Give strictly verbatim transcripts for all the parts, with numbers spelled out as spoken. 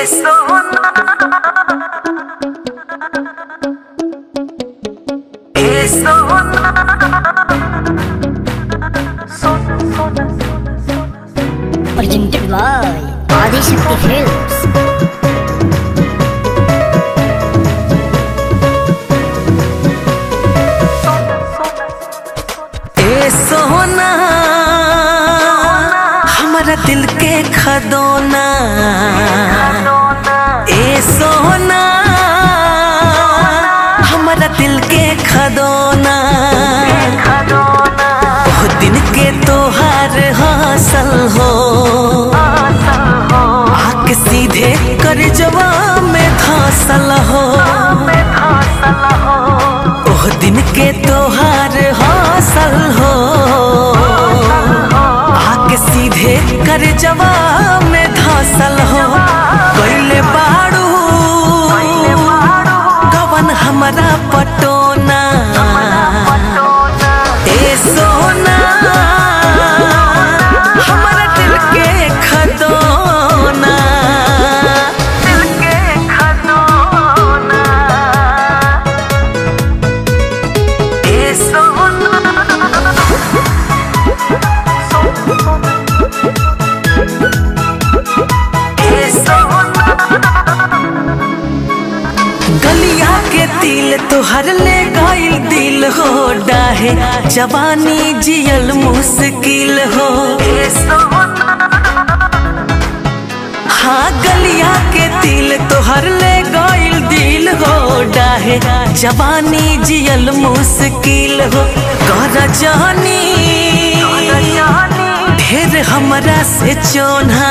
Sona A Sona presented by Adi Shakti Films. ए सोना हमारा दिल के खदोना, ए सोना हमारा दिल के खदोना, वो दिन के तोहार हासिल हो आके सीधे कर जवा में धासल हो, वो दिन के तोहार हासिल हो आके सीधे कर जवा में धासल हो। कैले बाड़ू गवन हमारा पटोना, ए सोना हमारा दिल के खदोना, दिल के खदोना ए सोना ए सोना। गलिया के तिल तोहर ले गइल दिल हो डाहे, जवानी जियल मुश्किल हो, ए सोना हाँ गलिया के तिल तोहर ले गइल दिल हो डाहे, जवानी जियल मुश्किल हो। कर जानी ढेर हमरा से चोन्हा,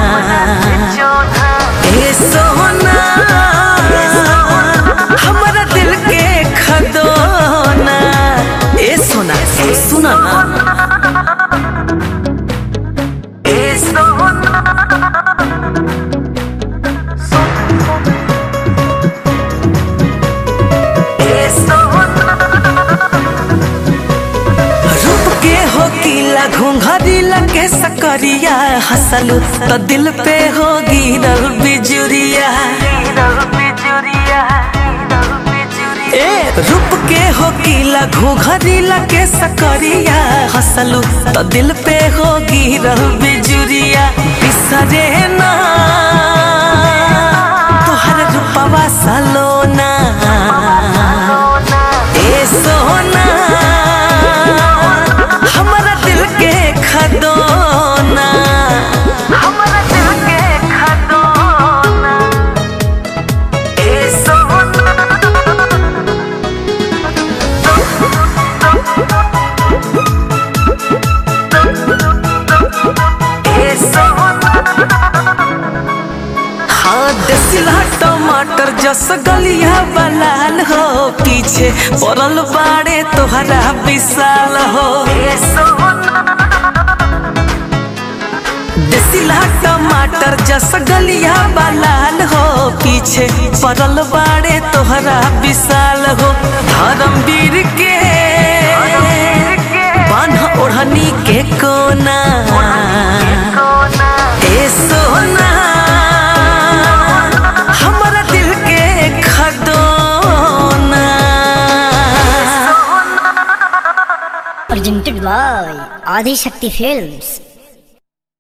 ए सोना हमारा दिल के खदोना, ए सोना सुना ना ए सोना ए सोना। रूप के हो किला घुंघरी लगे सकरिया, हंसलू तो दिल पे हो गिरल बिजुरिया, ए रूप के हो किला घुंघरी लगे सकरिया, हंसलू तो दिल पे हो गिरल बिजुरिया। बिसरे ना तोहर रूपवा सलोना, ए सोना हमारा दिल के खदोना, हमारा दिल के खदोना ए सोना ए सोना। हाँ देसिला टमाटर जस गलिया बलाल हो, पीछे पड़ल बाड़े तोहरा विशाल हो, ए सोना देसिला टमाटर जस गलिया बलाल हो, पीछे पड़ल बाड़े तोहरा विशाल हो। धर्मवीर के बान्ह ओढ़नी के कोना, ए सोना हमारा दिल के खदोना। Presented by Adi Shakti Films.